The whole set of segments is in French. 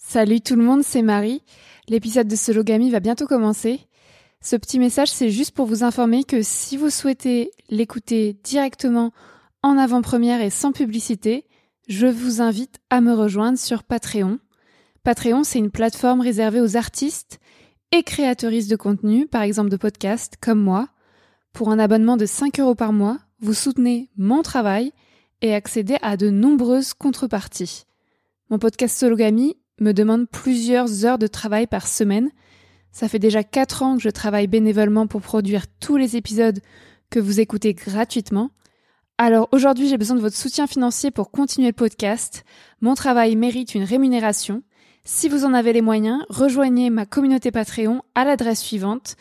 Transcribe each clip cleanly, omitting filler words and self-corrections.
Salut tout le monde, c'est Marie. L'épisode de Sologamy va bientôt commencer. Ce petit message, c'est juste pour vous informer que si vous souhaitez l'écouter directement en avant-première et sans publicité, je vous invite à me rejoindre sur Patreon. Patreon, c'est une plateforme réservée aux artistes et créatrices de contenu, par exemple de podcasts comme moi. Pour un abonnement de 5 € par mois, vous soutenez mon travail et accédez à de nombreuses contreparties. Mon podcast Sologamy me demande plusieurs heures de travail par semaine. Ça fait déjà 4 ans que je travaille bénévolement pour produire tous les épisodes que vous écoutez gratuitement. Alors aujourd'hui, j'ai besoin de votre soutien financier pour continuer le podcast. Mon travail mérite une rémunération. Si vous en avez les moyens, rejoignez ma communauté Patreon à l'adresse suivante,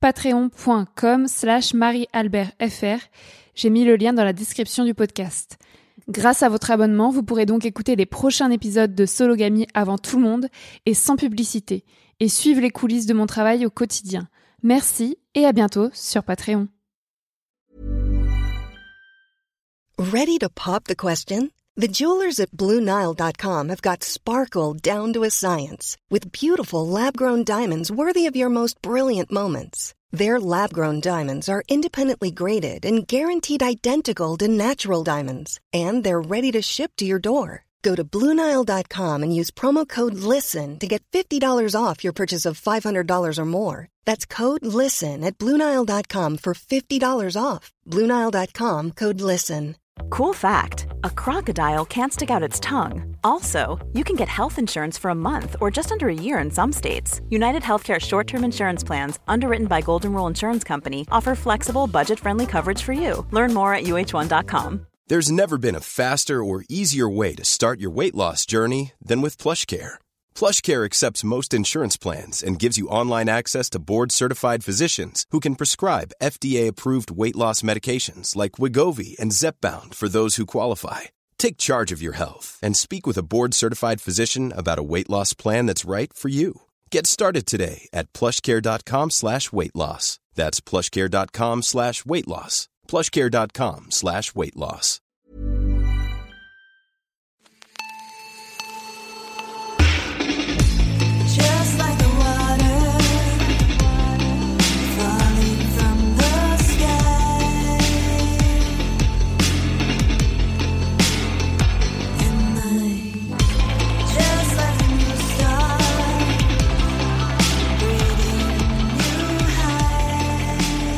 patreon.com/mariealbertfr. J'ai mis le lien dans la description du podcast. Grâce à votre abonnement, vous pourrez donc écouter les prochains épisodes de Sologamy avant tout le monde et sans publicité, et suivre les coulisses de mon travail au quotidien. Merci et à bientôt sur Patreon. Ready to pop the question? The jewelers at BlueNile.com have got sparkle down to a science with beautiful lab-grown diamonds worthy of your most brilliant moments. Their lab-grown diamonds are independently graded and guaranteed identical to natural diamonds, and they're ready to ship to your door. Go to BlueNile.com and use promo code LISTEN to get $50 off your purchase of $500 or more. That's code LISTEN at BlueNile.com for $50 off. BlueNile.com, code LISTEN. Cool fact, a crocodile can't stick out its tongue. Also, you can get health insurance for a month or just under a year in some states. United Healthcare short-term insurance plans, underwritten by Golden Rule Insurance Company, offer flexible, budget-friendly coverage for you. Learn more at uh1.com. There's never been a faster or easier way to start your weight loss journey than with PlushCare. PlushCare accepts most insurance plans and gives you online access to board-certified physicians who can prescribe FDA-approved weight loss medications like Wegovy and Zepbound for those who qualify. Take charge of your health and speak with a board-certified physician about a weight loss plan that's right for you. Get started today at plushcare.com/weight loss. That's plushcare.com/weight loss. plushcare.com/weight loss. Just like the water falling from the sky, and I just like a new star breathing new high.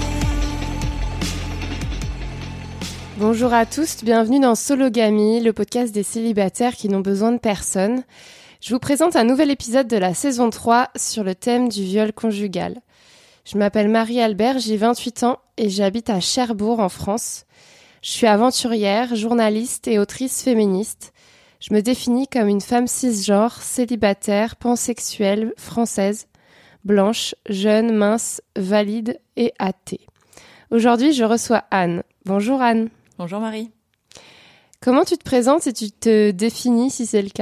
Bonjour à tous, bienvenue dans Sologamy, le podcast des célibataires qui n'ont besoin de personne. Je vous présente un nouvel épisode de la saison 3 sur le thème du viol conjugal. Je m'appelle Marie-Albert, j'ai 28 ans et j'habite à Cherbourg en France. Je suis aventurière, journaliste et autrice féministe. Je me définis comme une femme cisgenre, célibataire, pansexuelle, française, blanche, jeune, mince, valide et athée. Aujourd'hui, je reçois Anne. Bonjour Anne. Bonjour Marie. Comment tu te présentes et tu te définis si c'est le cas ?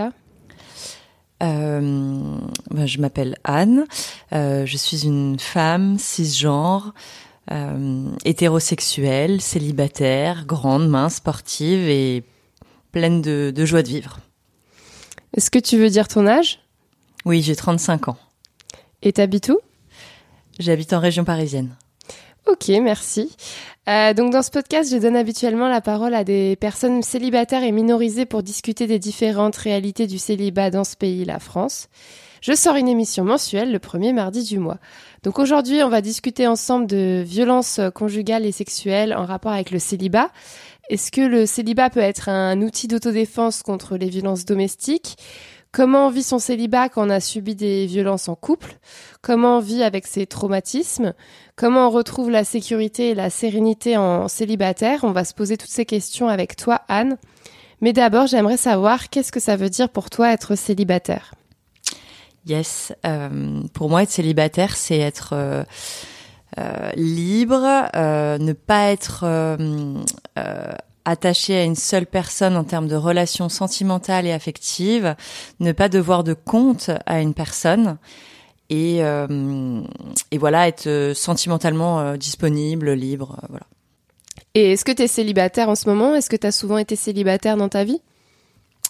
Je m'appelle Anne, je suis une femme cisgenre, hétérosexuelle, célibataire, grande, mince, sportive et pleine de joie de vivre. Est-ce que tu veux dire ton âge ? Oui, j'ai 35 ans. Et t'habites où ? J'habite en région parisienne. Ok, merci. Donc dans ce podcast, je donne habituellement la parole à des personnes célibataires et minorisées pour discuter des différentes réalités du célibat dans ce pays, la France. Je sors une émission mensuelle le premier mardi du mois. Donc aujourd'hui, on va discuter ensemble de violences conjugales et sexuelles en rapport avec le célibat. Est-ce que le célibat peut être un outil d'autodéfense contre les violences domestiques ? Comment on vit son célibat quand on a subi des violences en couple ? Comment on vit avec ses traumatismes ? Comment on retrouve la sécurité et la sérénité en célibataire ? On va se poser toutes ces questions avec toi, Anne. Mais d'abord, j'aimerais savoir qu'est-ce que ça veut dire pour toi être célibataire ? Yes, pour moi, être célibataire, c'est être libre, ne pas être attaché à une seule personne en termes de relations sentimentales et affectives, ne pas devoir de compte à une personne et voilà, être sentimentalement disponible, libre, voilà. Et est-ce que tu es célibataire en ce moment ? Est-ce que tu as souvent été célibataire dans ta vie ?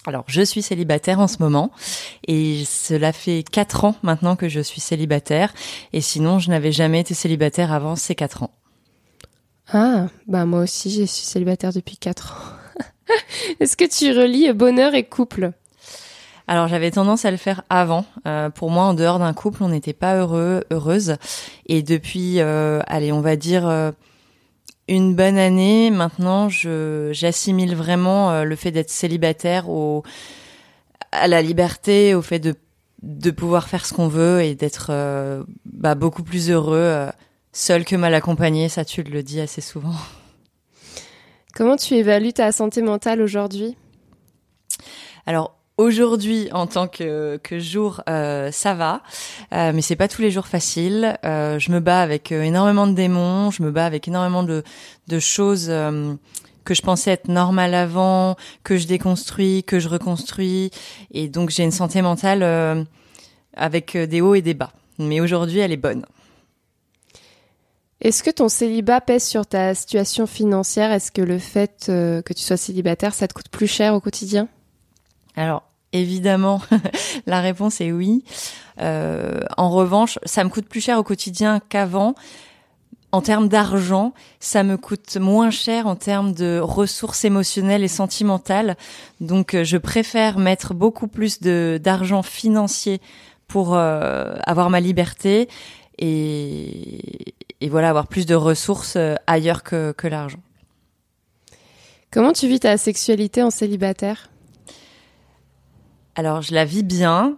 Alors, je suis célibataire en ce moment et cela fait 4 ans maintenant que je suis célibataire. Et sinon, je n'avais jamais été célibataire avant ces 4 ans. Ah, bah moi aussi, je suis célibataire depuis 4 ans. Est-ce que tu relis bonheur et couple ? Alors, j'avais tendance à le faire avant. Pour moi, en dehors d'un couple, on n'était pas heureuse. Et depuis, on va dire une bonne année, maintenant, j'assimile vraiment le fait d'être célibataire à la liberté, au fait de pouvoir faire ce qu'on veut et d'être beaucoup plus heureux, seul que mal accompagné. Ça, tu le dis assez souvent. Comment tu évalues ta santé mentale aujourd'hui ? Alors, aujourd'hui, en tant que jour, ça va, mais c'est pas tous les jours facile. Je me bats avec énormément de démons, je me bats avec énormément de choses que je pensais être normales avant, que je déconstruis, que je reconstruis, et donc j'ai une santé mentale avec des hauts et des bas. Mais aujourd'hui, elle est bonne. Est-ce que ton célibat pèse sur ta situation financière ? Est-ce que le fait que tu sois célibataire, ça te coûte plus cher au quotidien ? Alors, évidemment, la réponse est oui. En revanche, ça me coûte plus cher au quotidien qu'avant. En termes d'argent, ça me coûte moins cher en termes de ressources émotionnelles et sentimentales. Donc, je préfère mettre beaucoup plus d'argent financier pour avoir ma liberté et voilà, avoir plus de ressources ailleurs que l'argent. Comment tu vis ta sexualité en célibataire ? Alors, je la vis bien.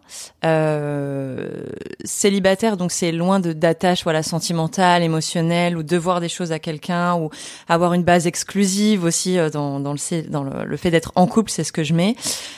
Célibataire, donc c'est loin d'attache, sentimentale, émotionnelle, ou devoir des choses à quelqu'un, ou avoir une base exclusive aussi dans le fait d'être en couple, c'est ce que je mets.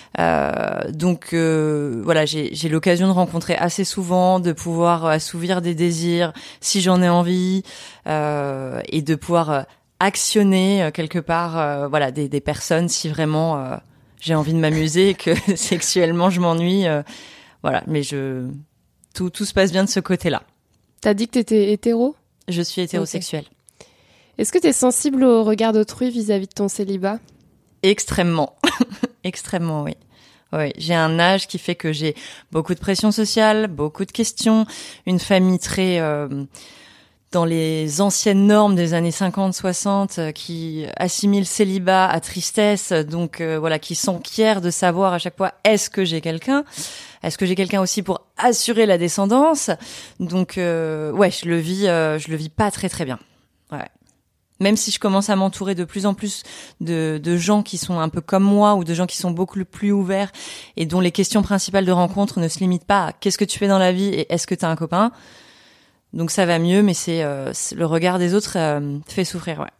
J'ai l'occasion de rencontrer assez souvent, de pouvoir assouvir des désirs si j'en ai envie, et de pouvoir actionner quelque part, des personnes si vraiment j'ai envie de m'amuser et que sexuellement je m'ennuie, mais tout se passe bien de ce côté-là. T'as dit que t'étais hétéro ? Je suis hétérosexuelle. Okay. Est-ce que t'es sensible au regard d'autrui vis-à-vis de ton célibat ? Extrêmement. Extrêmement, oui. Oui, j'ai un âge qui fait que j'ai beaucoup de pression sociale, beaucoup de questions, une famille très dans les anciennes normes des années 50-60 qui assimile célibat à tristesse, donc qui s'enquiert de savoir à chaque fois est-ce que j'ai quelqu'un aussi pour assurer la descendance. Donc je le vis pas très très bien. Ouais. Même si je commence à m'entourer de plus en plus de gens qui sont un peu comme moi ou de gens qui sont beaucoup plus ouverts et dont les questions principales de rencontre ne se limitent pas à qu'est-ce que tu fais dans la vie et est-ce que tu as un copain. Donc ça va mieux, mais c'est le regard des autres fait souffrir, ouais.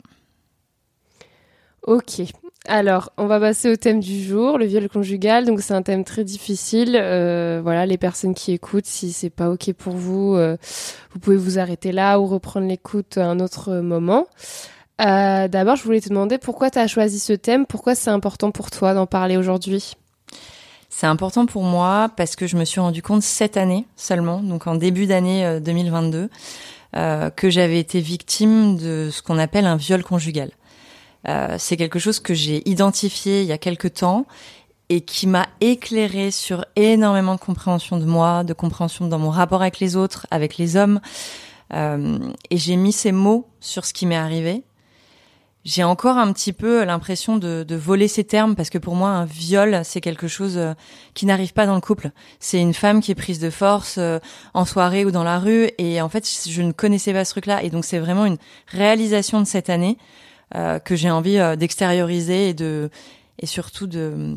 Ok, alors on va passer au thème du jour, le viol conjugal. Donc c'est un thème très difficile. Les personnes qui écoutent, si c'est pas ok pour vous, vous pouvez vous arrêter là ou reprendre l'écoute à un autre moment. D'abord, je voulais te demander pourquoi tu as choisi ce thème, pourquoi c'est important pour toi d'en parler aujourd'hui ? C'est important pour moi parce que je me suis rendu compte cette année seulement, donc en début d'année 2022, que j'avais été victime de ce qu'on appelle un viol conjugal. C'est quelque chose que j'ai identifié il y a quelque temps et qui m'a éclairée sur énormément de compréhension de moi, de compréhension dans mon rapport avec les autres, avec les hommes. Et j'ai mis ces mots sur ce qui m'est arrivé. J'ai encore un petit peu l'impression de voler ces termes parce que pour moi, un viol, c'est quelque chose qui n'arrive pas dans le couple. C'est une femme qui est prise de force en soirée ou dans la rue et en fait, je ne connaissais pas ce truc-là. Et donc, c'est vraiment une réalisation de cette année que j'ai envie d'extérioriser et surtout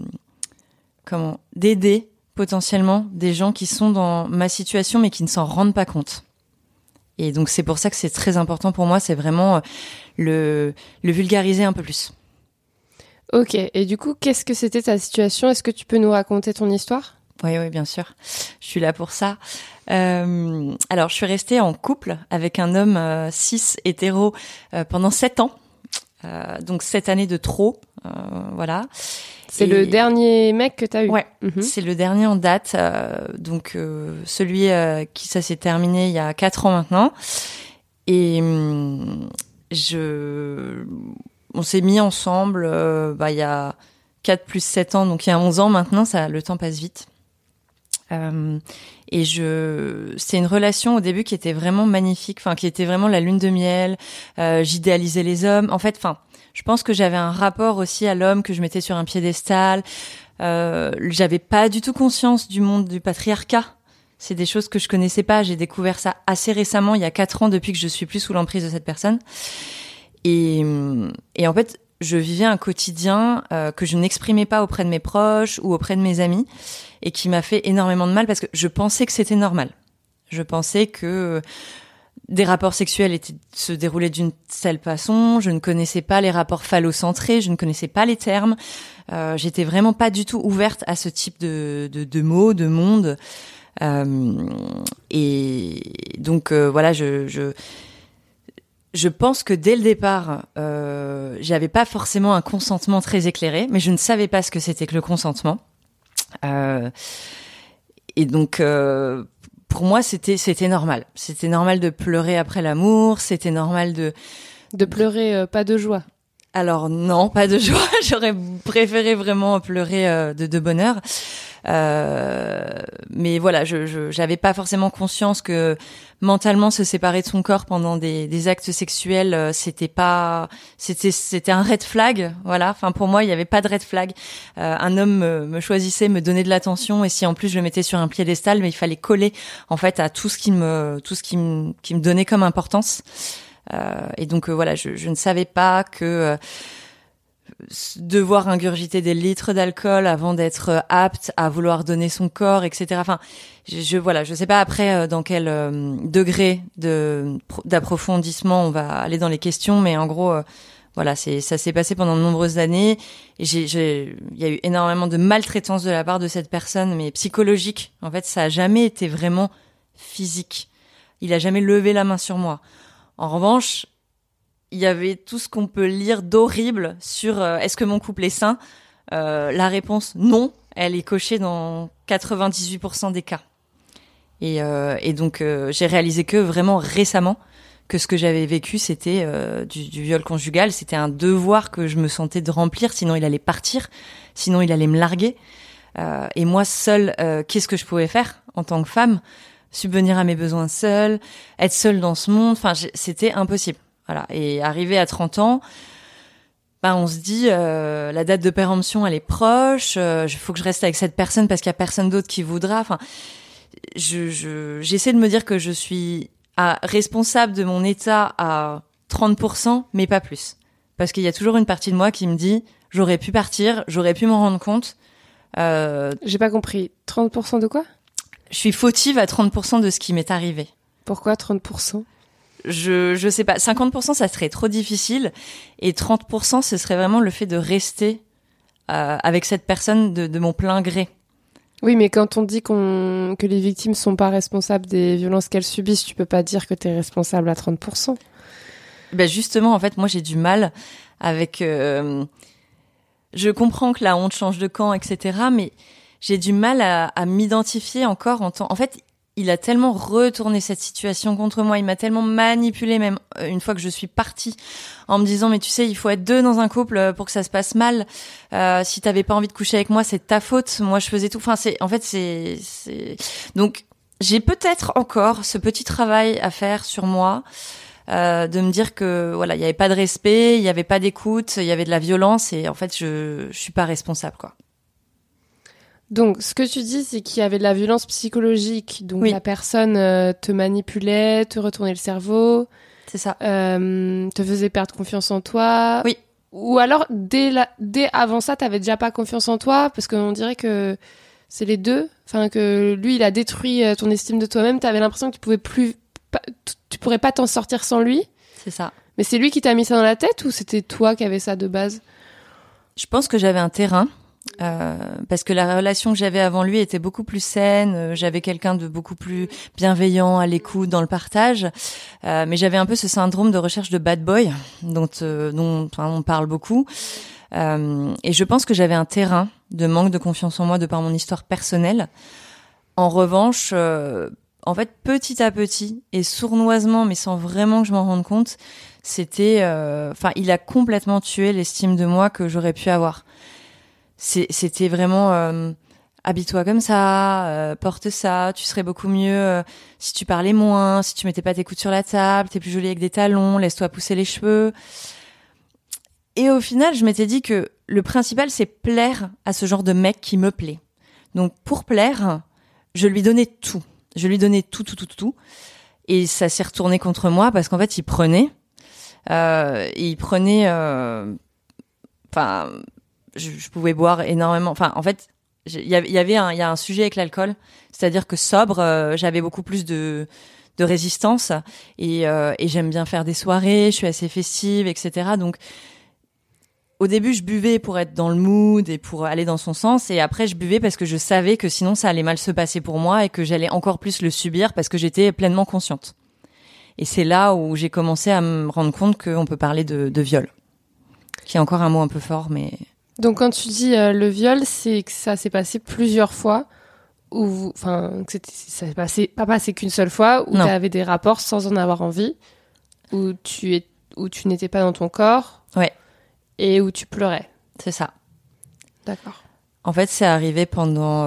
d'aider potentiellement des gens qui sont dans ma situation mais qui ne s'en rendent pas compte. Et donc, c'est pour ça que c'est très important pour moi, c'est vraiment le vulgariser un peu plus. Ok, et du coup, qu'est-ce que c'était ta situation ? Est-ce que tu peux nous raconter ton histoire ? Oui, bien sûr. Je suis là pour ça. Alors, je suis restée en couple avec un homme cis hétéro pendant 7 ans. Donc, 7 années de trop, voilà. C'est le dernier mec que t'as eu. Ouais, c'est le dernier en date. Celui qui ça s'est terminé il y a 4 ans maintenant. Et on s'est mis ensemble il y a 4 plus 7 ans, donc il y a 11 ans maintenant, le temps passe vite. Et c'est une relation au début qui était vraiment magnifique, qui était vraiment la lune de miel. J'idéalisais les hommes. En fait, je pense que j'avais un rapport aussi à l'homme que je mettais sur un piédestal. J'avais pas du tout conscience du monde du patriarcat. C'est des choses que je connaissais pas. J'ai découvert ça assez récemment, il y a 4 ans, depuis que je suis plus sous l'emprise de cette personne. Et en fait, je vivais un quotidien que je n'exprimais pas auprès de mes proches ou auprès de mes amis, et qui m'a fait énormément de mal parce que je pensais que c'était normal. Je pensais que des rapports sexuels se déroulaient d'une telle façon. Je ne connaissais pas les rapports phallocentrés, je ne connaissais pas les termes. J'étais vraiment pas du tout ouverte à ce type de mots, de monde. Et donc voilà, je pense que dès le départ, j'avais pas forcément un consentement très éclairé, mais je ne savais pas ce que c'était que le consentement. Et donc, pour moi, c'était normal. C'était normal de pleurer après l'amour. C'était normal de pleurer, pas de joie. Alors non, pas de joie. J'aurais préféré vraiment pleurer de bonheur. Mais voilà, j'avais pas forcément conscience que mentalement se séparer de son corps pendant des actes sexuels, c'était un red flag. Voilà. Enfin, pour moi, il y avait pas de red flag. Un homme me choisissait, me donnait de l'attention, et si en plus je le mettais sur un piédestal, mais il fallait coller en fait à tout ce qui me donnait comme importance. Et donc voilà, je ne savais pas que devoir ingurgiter des litres d'alcool avant d'être apte à vouloir donner son corps, etc. Enfin, je sais pas après dans quel degré d'approfondissement on va aller dans les questions, mais en gros, voilà, ça s'est passé pendant de nombreuses années, et il y a eu énormément de maltraitance de la part de cette personne, mais psychologique. En fait, ça a jamais été vraiment physique. Il a jamais levé la main sur moi. En revanche, il y avait tout ce qu'on peut lire d'horrible sur est-ce que mon couple est sain. La réponse non, elle est cochée dans 98% des cas. Et donc j'ai réalisé que vraiment récemment que ce que j'avais vécu, c'était du viol conjugal. C'était un devoir que je me sentais de remplir, sinon il allait partir, sinon il allait me larguer. Et moi seule, qu'est-ce que je pouvais faire en tant que femme? Subvenir à mes besoins seule, être seule dans ce monde, enfin c'était impossible. Voilà. Et arrivé à 30 ans, on se dit la date de péremption elle est proche, faut que je reste avec cette personne parce qu'il y a personne d'autre qui voudra. Enfin, j'essaie de me dire que je suis responsable de mon état à 30%, mais pas plus. Parce qu'il y a toujours une partie de moi qui me dit j'aurais pu partir, j'aurais pu m'en rendre compte. J'ai pas compris. 30% de quoi? Je suis fautive à 30% de ce qui m'est arrivé. Pourquoi 30%? Je sais pas. 50%, ça serait trop difficile. Et 30%, ce serait vraiment le fait de rester avec cette personne de mon plein gré. Oui, mais quand on dit que les victimes sont pas responsables des violences qu'elles subissent, tu peux pas dire que t'es responsable à 30%. Justement, en fait, moi, j'ai du mal avec... Je comprends que la honte change de camp, etc., mais j'ai du mal à m'identifier encore en tant... En fait, il a tellement retourné cette situation contre moi, il m'a tellement manipulée, même une fois que je suis partie, en me disant mais tu sais, il faut être 2 dans un couple pour que ça se passe mal. Si t'avais pas envie de coucher avec moi, c'est de ta faute. Moi, je faisais tout. Enfin, c'est donc j'ai peut-être encore ce petit travail à faire sur moi, de me dire que voilà, il y avait pas de respect, il y avait pas d'écoute, il y avait de la violence, et en fait, je suis pas responsable, quoi. Donc, ce que tu dis, c'est qu'il y avait de la violence psychologique. Donc, oui. La personne te manipulait, te retournait le cerveau. C'est ça. Te faisait perdre confiance en toi. Oui. Ou alors, dès avant ça, t'avais déjà pas confiance en toi, parce qu'on dirait que c'est les deux. Enfin, que lui, il a détruit ton estime de toi-même. T'avais l'impression que tu pourrais pas t'en sortir sans lui. C'est ça. Mais c'est lui qui t'a mis ça dans la tête, ou c'était toi qui avais ça de base? Je pense que j'avais un terrain. Parce que la relation que j'avais avant lui était beaucoup plus saine, j'avais quelqu'un de beaucoup plus bienveillant, à l'écoute, dans le partage, mais j'avais un peu ce syndrome de recherche de bad boy dont on parle beaucoup, et je pense que j'avais un terrain de manque de confiance en moi de par mon histoire personnelle. En revanche, en fait, petit à petit et sournoisement, mais sans vraiment que je m'en rende compte, il a complètement tué l'estime de moi que j'aurais pu avoir. c'était vraiment habille-toi comme ça, porte ça, tu serais beaucoup mieux si tu parlais moins, si tu mettais pas tes coudes sur la table, t'es plus jolie avec des talons, laisse-toi pousser les cheveux. Et au final, je m'étais dit que le principal, c'est plaire à ce genre de mec qui me plaît. Donc, pour plaire, je lui donnais tout. Je lui donnais tout. Et ça s'est retourné contre moi parce qu'en fait, il prenait. Enfin, je pouvais boire énormément. Enfin, en fait, il y a un sujet avec l'alcool. C'est-à-dire que sobre, j'avais beaucoup plus de résistance. Et j'aime bien faire des soirées. Je suis assez festive, etc. Donc, au début, je buvais pour être dans le mood et pour aller dans son sens. Et après, je buvais parce que je savais que sinon, ça allait mal se passer pour moi et que j'allais encore plus le subir parce que j'étais pleinement consciente. Et c'est là où j'ai commencé à me rendre compte qu'on peut parler de viol. Qui est encore un mot un peu fort, mais... Donc, quand tu dis le viol, c'est que ça s'est passé plusieurs fois enfin, que ça s'est pas passé qu'une seule fois, où tu avais des rapports sans en avoir envie, où tu n'étais pas dans ton corps. Ouais. Et où tu pleurais. C'est ça. D'accord. En fait, c'est arrivé pendant,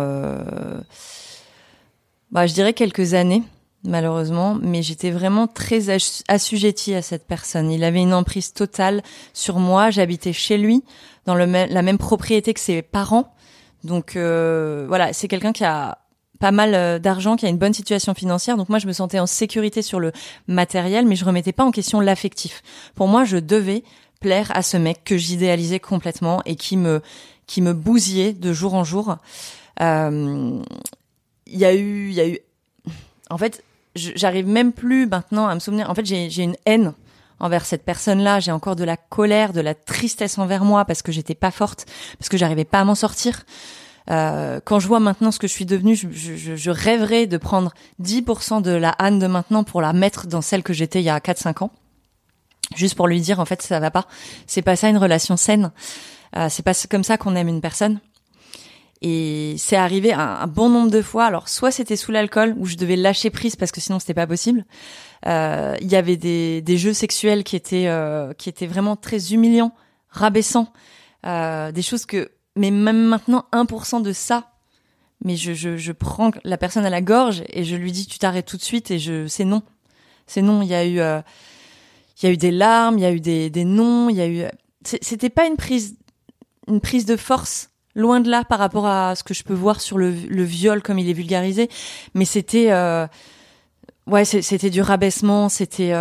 je dirais quelques années, malheureusement, mais j'étais vraiment très assujettie à cette personne. Il avait une emprise totale sur moi. J'habitais chez lui, dans la même propriété que ses parents. Donc, voilà, c'est quelqu'un qui a pas mal d'argent, qui a une bonne situation financière. Donc moi, je me sentais en sécurité sur le matériel, mais je remettais pas en question l'affectif. Pour moi, je devais plaire à ce mec que j'idéalisais complètement et qui me bousillait de jour en jour. Il y a eu, en fait, j'arrive même plus maintenant à me souvenir. En fait, j'ai une haine envers cette personne-là. J'ai encore de la colère, de la tristesse envers moi parce que j'étais pas forte, parce que j'arrivais pas à m'en sortir. Quand je vois maintenant ce que je suis devenue, je rêverais de prendre 10% de la Anne de maintenant pour la mettre dans celle que j'étais il y a 4-5 ans. Juste pour lui dire, en fait, ça va pas. C'est pas ça une relation saine. C'est pas comme ça qu'on aime une personne. Et c'est arrivé un bon nombre de fois. Alors, soit c'était sous l'alcool, où je devais lâcher prise parce que sinon c'était pas possible. Il y avait des jeux sexuels qui étaient vraiment très humiliants, rabaissants. Des choses mais même maintenant, 1% de ça. Mais je prends la personne à la gorge et je lui dis, tu t'arrêtes tout de suite et c'est non. C'est non. Il y a eu des larmes, il y a eu des noms, c'était pas une prise de force, loin de là par rapport à ce que je peux voir sur le viol comme il est vulgarisé, mais c'était c'était du rabaissement, c'était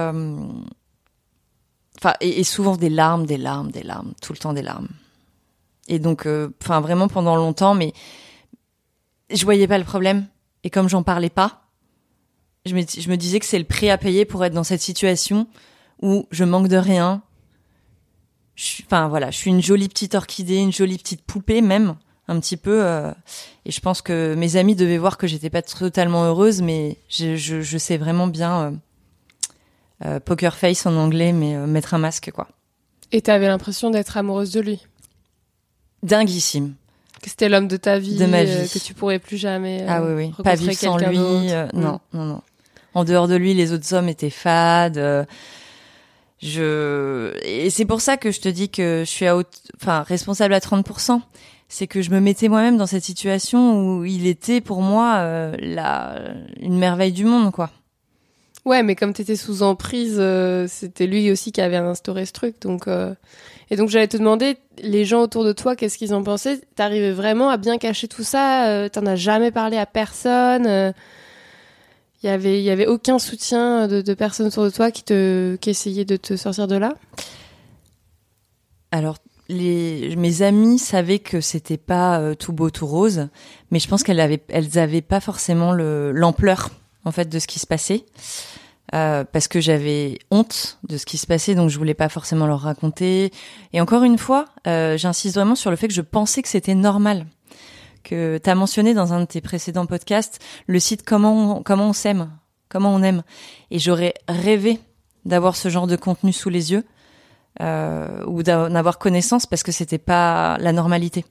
et souvent des larmes, tout le temps des larmes. Et donc vraiment pendant longtemps, mais je voyais pas le problème et comme j'en parlais pas, je me disais que c'est le prix à payer pour être dans cette situation où je manque de rien. Je suis une jolie petite orchidée, une jolie petite poupée même, un petit peu. Et je pense que mes amis devaient voir que j'étais pas totalement heureuse, mais je sais vraiment bien poker face en anglais, mais mettre un masque, quoi. Et t'avais l'impression d'être amoureuse de lui? Dinguissime. Que c'était l'homme de ta vie, de ma vie. Que tu pourrais plus jamais ah oui, pas vivre sans lui. Non. En dehors de lui, les autres hommes étaient fades. Et c'est pour ça que je te dis que je suis responsable à 30%. C'est que je me mettais moi-même dans cette situation où il était pour moi une merveille du monde, quoi. Ouais, mais comme t'étais sous emprise, c'était lui aussi qui avait instauré ce truc, donc. Et donc j'allais te demander, les gens autour de toi, qu'est-ce qu'ils en pensaient? T'arrivais vraiment à bien cacher tout ça? T'en as jamais parlé à personne? Il y avait aucun soutien de personnes autour de toi qui essayaient de te sortir de là? Alors, mes amies savaient que c'était pas tout beau, tout rose, mais je pense elles avaient pas forcément l'ampleur, en fait, de ce qui se passait. Parce que j'avais honte de ce qui se passait, donc je voulais pas forcément leur raconter. Et encore une fois, j'insiste vraiment sur le fait que je pensais que c'était normal. Que t'as mentionné dans un de tes précédents podcasts le site comment on s'aime, comment on aime. Et j'aurais rêvé d'avoir ce genre de contenu sous les yeux, ou d'en avoir connaissance parce que c'était pas la normalité.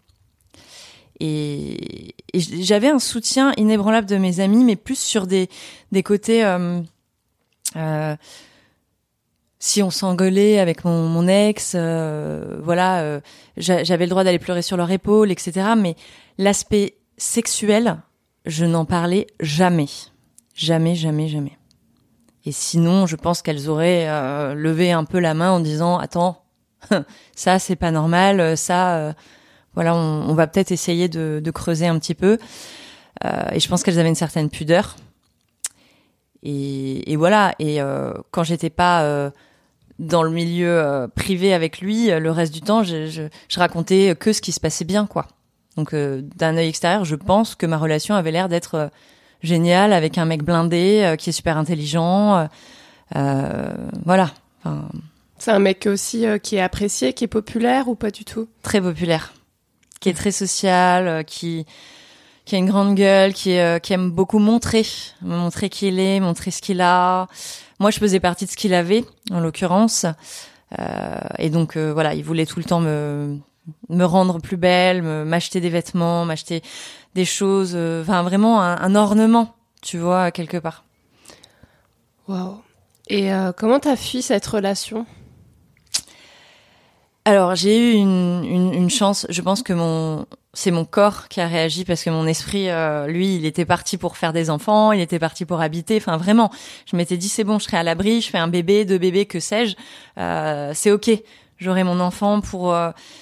Et j'avais un soutien inébranlable de mes amis, mais plus sur des côtés si on s'engueulait avec mon ex, j'avais le droit d'aller pleurer sur leur épaule, etc. Mais l'aspect sexuel, je n'en parlais jamais. Jamais. Et sinon, je pense qu'elles auraient levé un peu la main en disant « Attends, ça, c'est pas normal, ça... on va peut-être essayer de creuser un petit peu. » Et je pense qu'elles avaient une certaine pudeur. Et voilà. Et quand j'étais pas dans le milieu privé avec lui, le reste du temps, je racontais que ce qui se passait bien, quoi. Donc, d'un œil extérieur, je pense que ma relation avait l'air d'être géniale avec un mec blindé qui est super intelligent. Voilà. Enfin, c'est un mec aussi qui est apprécié, qui est populaire ou pas du tout? Très populaire, qui est très social, qui a une grande gueule, qui aime beaucoup montrer qui il est, montrer ce qu'il a. Moi, je faisais partie de ce qu'il avait, en l'occurrence. Et donc, il voulait tout le temps me rendre plus belle, m'acheter des vêtements, m'acheter des choses, vraiment un ornement, tu vois, quelque part. Waouh. Et comment t'as fui cette relation? Alors, j'ai eu une chance. Je pense que c'est mon corps qui a réagi parce que mon esprit, lui, il était parti pour faire des enfants, il était parti pour habiter. Enfin, vraiment, je m'étais dit, c'est bon, je serai à l'abri, je fais un bébé, 2 bébés, que sais-je. C'est ok. J'aurai mon enfant pour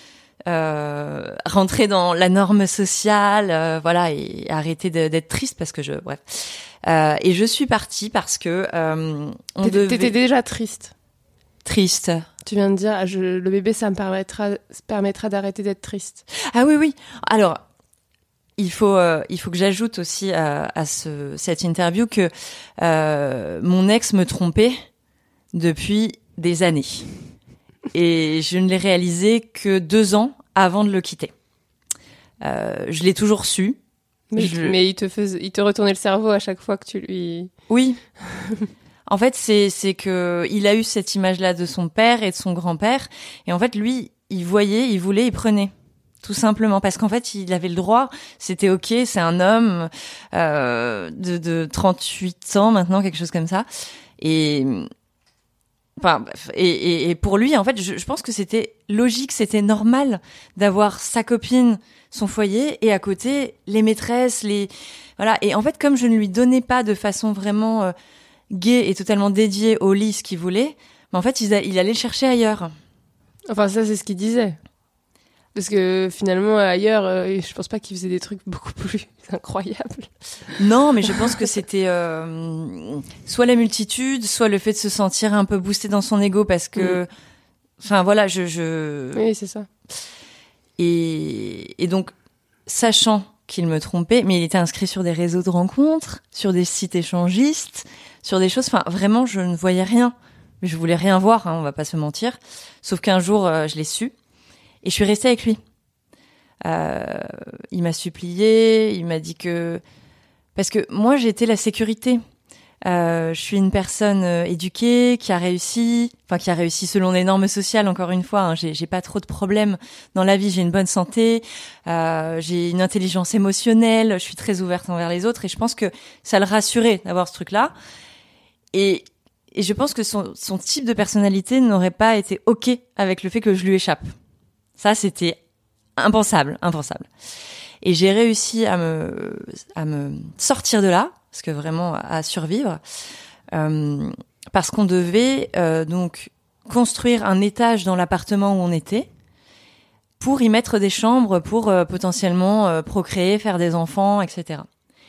rentrer dans la norme sociale, et arrêter d'être triste parce que bref. Et je suis partie parce que T'étais déjà triste. Triste. Tu viens de dire, le bébé, ça me permettra d'arrêter d'être triste. Ah oui. Alors, il faut que j'ajoute aussi à cette interview que mon ex me trompait depuis des années. Et je ne l'ai réalisé que 2 ans avant de le quitter. Je l'ai toujours su. Mais il te retournait le cerveau à chaque fois que tu lui... Oui. En fait, c'est que il a eu cette image-là de son père et de son grand-père. Et en fait, lui, il voyait, il voulait, il prenait. Tout simplement. Parce qu'en fait, il avait le droit. C'était ok, c'est un homme de 38 ans maintenant, quelque chose comme ça. Et pour lui, en fait, je pense que c'était logique, c'était normal d'avoir sa copine, son foyer, et à côté, les maîtresses, voilà. Et en fait, comme je ne lui donnais pas de façon vraiment gay et totalement dédié au lit ce qu'il voulait, mais en fait, il allait le chercher ailleurs. Enfin, ça, c'est ce qu'il disait. Parce que finalement, ailleurs, je pense pas qu'il faisait des trucs beaucoup plus incroyables. Non, mais je pense que c'était soit la multitude, soit le fait de se sentir un peu boosté dans son ego parce que... Enfin, voilà, Oui, c'est ça. Et donc, sachant qu'il me trompait, mais il était inscrit sur des réseaux de rencontres, sur des sites échangistes, sur des choses... Enfin, vraiment, je ne voyais rien. Mais je voulais rien voir, on va pas se mentir. Sauf qu'un jour, je l'ai su. Et je suis restée avec lui. Il m'a supplié, il m'a dit que... Parce que moi, j'étais la sécurité. Je suis une personne éduquée, qui a réussi selon les normes sociales, encore une fois. J'ai pas trop de problèmes dans la vie, j'ai une bonne santé, j'ai une intelligence émotionnelle, je suis très ouverte envers les autres. Et je pense que ça le rassurait d'avoir ce truc-là. Et je pense que son type de personnalité n'aurait pas été ok avec le fait que je lui échappe. Ça, c'était impensable. Et j'ai réussi à me sortir de là, parce que vraiment à survivre, parce qu'on devait donc construire un étage dans l'appartement où on était pour y mettre des chambres pour potentiellement procréer, faire des enfants, etc.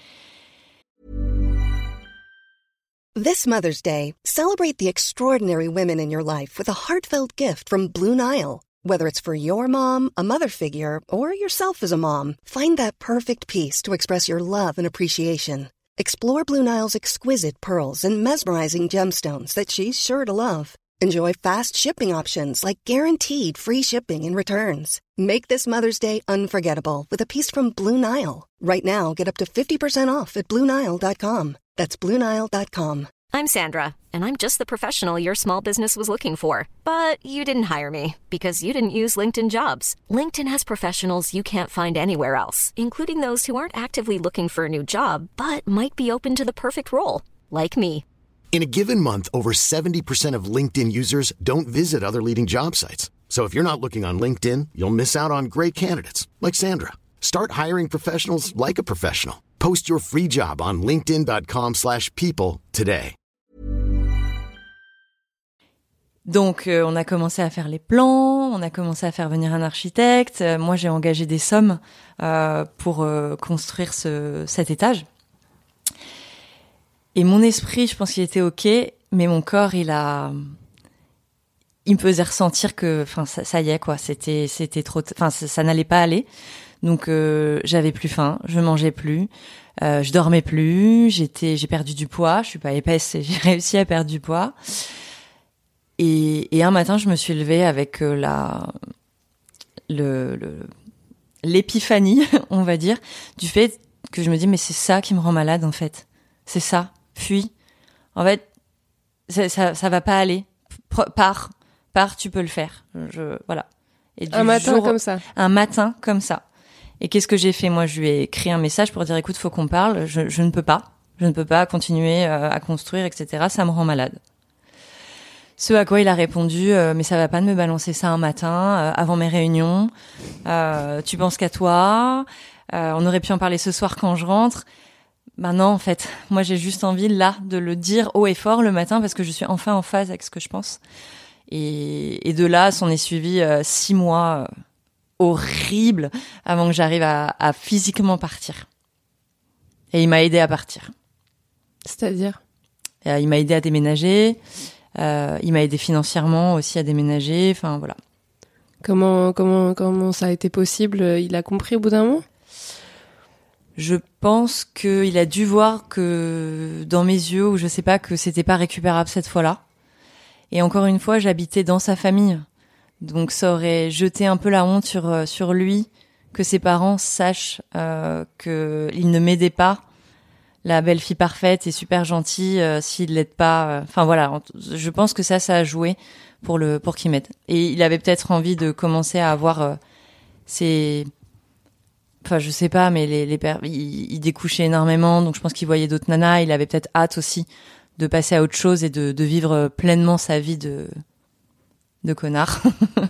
This Mother's Day, celebrate the extraordinary women in your life with a heartfelt gift from Blue Nile. Whether it's for your mom, a mother figure, or yourself as a mom, find that perfect piece to express your love and appreciation. Explore Blue Nile's exquisite pearls and mesmerizing gemstones that she's sure to love. Enjoy fast shipping options like guaranteed free shipping and returns. Make this Mother's Day unforgettable with a piece from Blue Nile. Right now, get up to 50% off at BlueNile.com. That's BlueNile.com. I'm Sandra, and I'm just the professional your small business was looking for. But you didn't hire me because you didn't use LinkedIn Jobs. LinkedIn has professionals you can't find anywhere else, including those who aren't actively looking for a new job, but might be open to the perfect role, like me. In a given month, over 70% of LinkedIn users don't visit other leading job sites. So if you're not looking on LinkedIn, you'll miss out on great candidates like Sandra. Start hiring professionals like a professional. Post your free job on linkedin.com/people today. Donc, on a commencé à faire les plans, on a commencé à faire venir un architecte. Moi, j'ai engagé des sommes pour construire cet étage. Et mon esprit, je pense qu'il était OK, mais mon corps, il me faisait ressentir que, enfin, ça y est, quoi. C'était trop, enfin, ça n'allait pas aller. Donc, j'avais plus faim, je mangeais plus, je dormais plus, j'ai perdu du poids. Je suis pas épaisse et j'ai réussi à perdre du poids. Et un matin, je me suis levée avec l'épiphanie, on va dire, du fait que je me dis, mais c'est ça qui me rend malade, en fait. C'est ça. Fuis. En fait, ça va pas aller. Pars, tu peux le faire. Voilà. Et Un matin comme ça. Un matin comme ça. Et qu'est-ce que j'ai fait? Moi, je lui ai écrit un message pour dire, écoute, faut qu'on parle. Je ne peux pas. Je ne peux pas continuer à construire, etc. Ça me rend malade. Ce à quoi il a répondu, mais ça va pas de me balancer ça un matin, avant mes réunions. Tu penses qu'à toi. On aurait pu en parler ce soir quand je rentre. Ben non, en fait, moi j'ai juste envie là de le dire haut et fort le matin parce que je suis enfin en phase avec ce que je pense. Et de là, s'en est suivi 6 mois horribles avant que j'arrive à physiquement partir. Et il m'a aidé à partir. C'est-à-dire ? Il m'a aidé à déménager. Il m'a aidé financièrement aussi à déménager. Enfin voilà. Comment ça a été possible ? Il a compris au bout d'un moment ? Je pense qu'il a dû voir que dans mes yeux, ou je sais pas, que c'était pas récupérable cette fois-là. Et encore une fois, j'habitais dans sa famille. Donc ça aurait jeté un peu la honte sur lui, que ses parents sachent qu'il ne m'aidait pas, la belle fille parfaite et super gentille, s'il l'aide pas. Enfin voilà, je pense que ça a joué pour qu'il m'aide. Et il avait peut-être envie de commencer à avoir ses... Enfin, je sais pas, mais il découchait énormément, donc je pense qu'il voyait d'autres nanas. Il avait peut-être hâte aussi de passer à autre chose et de vivre pleinement sa vie de connard.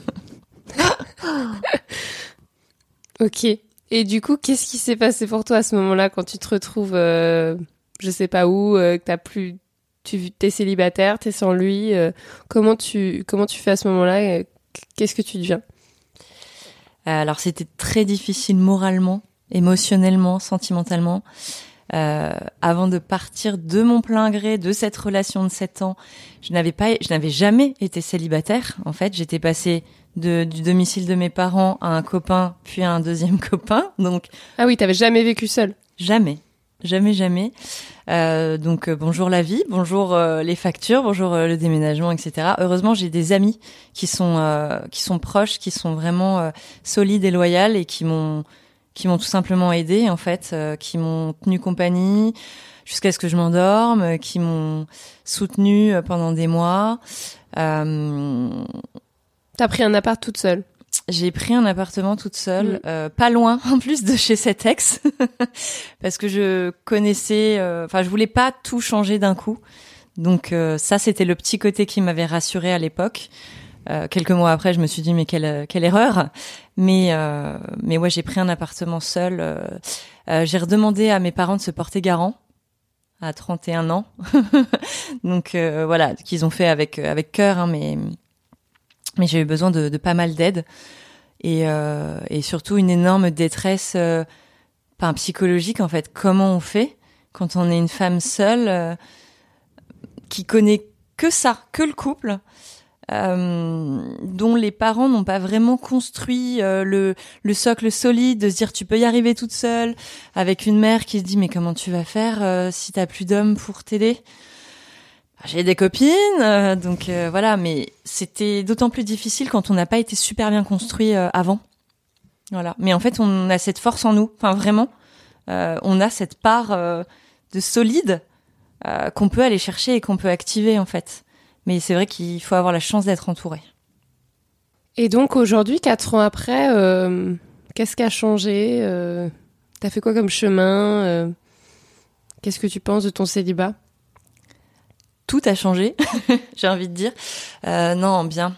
Ok. Et du coup, qu'est-ce qui s'est passé pour toi à ce moment-là quand tu te retrouves, je sais pas où, que t'es célibataire, t'es sans lui. Comment tu fais à ce moment-là ? Qu'est-ce que tu deviens ? Alors c'était très difficile moralement, émotionnellement, sentimentalement. Avant de partir de mon plein gré de cette relation de 7 ans, je n'avais jamais été célibataire. En fait, j'étais passée du domicile de mes parents à un copain, puis à un deuxième copain. Donc ah oui, t'avais jamais vécu seule ? Jamais. Donc bonjour la vie, bonjour les factures, bonjour le déménagement, etc. Heureusement, j'ai des amis qui sont proches, qui sont vraiment solides et loyales et qui m'ont tout simplement aidé en fait, qui m'ont tenu compagnie jusqu'à ce que je m'endorme, qui m'ont soutenue pendant des mois. T'as pris un appart toute seule ? J'ai pris un appartement toute seule, pas loin en plus de chez cet ex, parce que je connaissais, je voulais pas tout changer d'un coup. Donc ça, c'était le petit côté qui m'avait rassurée à l'époque. Quelques mois après, je me suis dit mais quelle erreur. Mais ouais, j'ai pris un appartement seul. J'ai redemandé à mes parents de se porter garant à 31 ans. Donc voilà, qu'ils ont fait avec cœur, hein, mais j'ai eu besoin de pas mal d'aide et surtout une énorme détresse psychologique en fait. Comment on fait quand on est une femme seule qui connaît que ça, que le couple, dont les parents n'ont pas vraiment construit le socle solide de se dire tu peux y arriver toute seule, avec une mère qui se dit mais comment tu vas faire si t'as plus d'hommes pour t'aider. J'ai des copines, donc voilà, mais c'était d'autant plus difficile quand on n'a pas été super bien construit avant. Voilà. Mais en fait, on a cette force en nous, enfin vraiment, on a cette part de solide qu'on peut aller chercher et qu'on peut activer en fait. Mais c'est vrai qu'il faut avoir la chance d'être entouré. Et donc aujourd'hui, 4 ans après, qu'est-ce qui a changé ? T'as fait quoi comme chemin ? Qu'est-ce que tu penses de ton célibat ? tout a changé, j'ai envie de dire. Non, bien.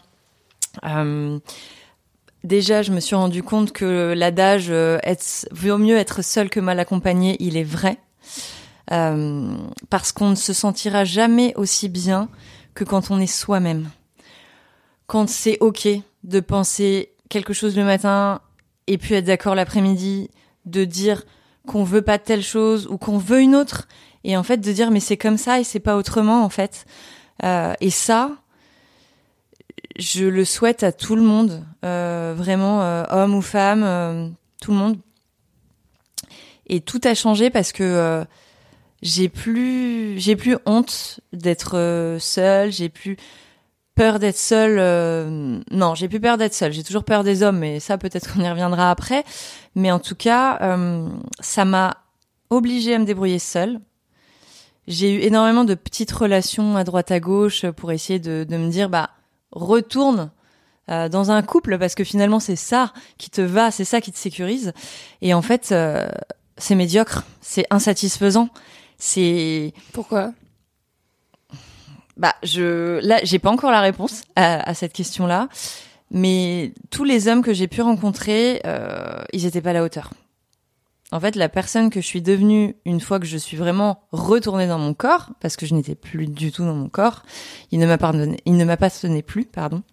Déjà, je me suis rendu compte que l'adage vaut mieux être seul que mal accompagné, il est vrai. Parce qu'on ne se sentira jamais aussi bien que quand on est soi-même. Quand c'est ok de penser quelque chose le matin et puis être d'accord l'après-midi, de dire qu'on veut pas telle chose ou qu'on veut une autre, et en fait de dire mais c'est comme ça et c'est pas autrement en fait. Et ça, je le souhaite à tout le monde, vraiment, homme ou femme, tout le monde. Et tout a changé parce que j'ai plus honte d'être seule, j'ai plus peur d'être seule. Non, j'ai plus peur d'être seule. J'ai toujours peur des hommes, mais ça peut-être qu'on y reviendra après. Mais en tout cas, ça m'a obligée à me débrouiller seule. J'ai eu énormément de petites relations à droite à gauche pour essayer de me dire retourne dans un couple parce que finalement c'est ça qui te va, c'est ça qui te sécurise. Et en fait, c'est médiocre, c'est insatisfaisant. C'est Pourquoi ? J'ai pas encore la réponse à cette question-là, mais tous les hommes que j'ai pu rencontrer, ils étaient pas à la hauteur. En fait, la personne que je suis devenue une fois que je suis vraiment retournée dans mon corps, parce que je n'étais plus du tout dans mon corps, il ne m'appartenait plus, pardon.